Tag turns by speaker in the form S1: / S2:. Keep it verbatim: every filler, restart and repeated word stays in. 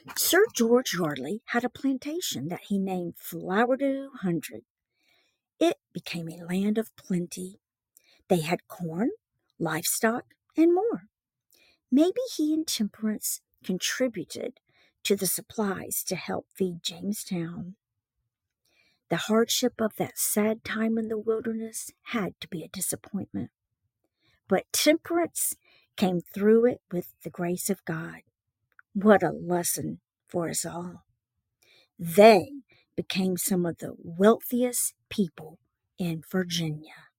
S1: Sir George Yardley had a plantation that he named Flowerdew Hundred. It became a land of plenty. They had corn, livestock, and more. Maybe he and Temperance contributed to the supplies to help feed Jamestown. The hardship of that sad time in the wilderness had to be a disappointment. But Temperance came through it with the grace of God. What a lesson for us all. They became some of the wealthiest people in Virginia.